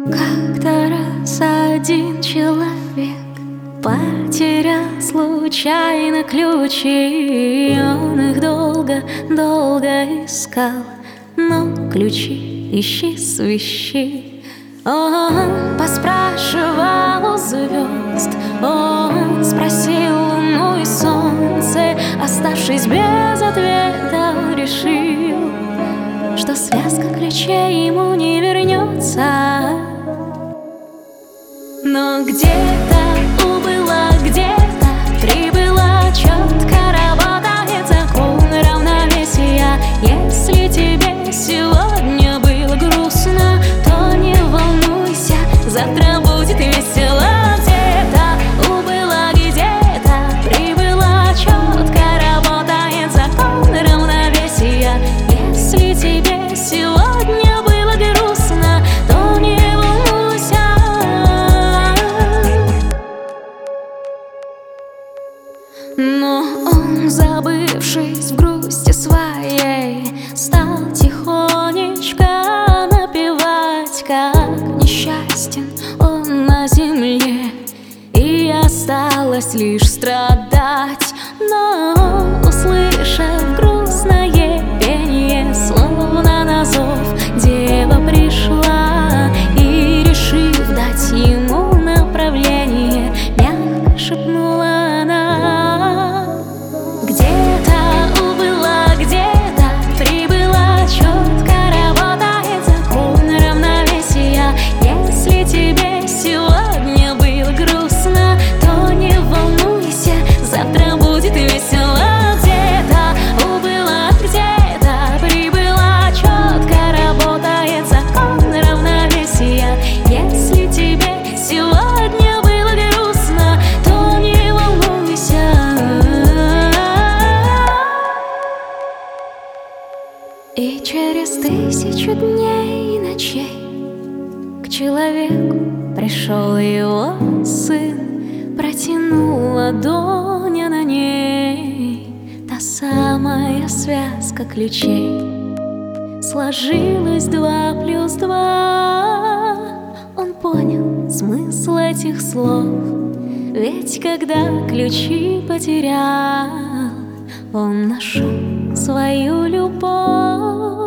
Как-то раз один человек потерял случайно ключи. Он их долго искал, но ключи исчезли. Он поспрашивал у звезд, он спросил луну и солнце. Оставшись без ответа, он решил, что связка ключей ему не вернется. Но где-то убыла, где-то прибыла, четко работает закон равновесия. Если тебе сегодня было грустно, то не волнуйся, завтра будет весело. Где-то убыла, где-то прибыла, четко работает закон равновесия. Если тебе сегодня было грустно, то не волнуйся. Но он, забывшись в грусти своей, стал тихонечко напевать, как несчастен он на земле, и осталось лишь страдать. Но, услышав грустное пение, словно на зов дева пришла, и, решив дать ему направление, мягко шепнула она: где-то убыла, где-то прибыла, четко работает закон равновесия. Если тебе сегодня было грустно, то не волнуйся, завтра будет весело. Где-то убыла, где-то прибыла, четко работает закон равновесия. Если тебе сегодня было грустно, то не волнуйся. И через 1000 дней и ночей к человеку пришел его сын, протянул ладонь, а на ней та самая связка ключей. Сложилось 2 + 2. Он понял смысл этих слов, ведь когда ключи потерял, он нашел свою любовь.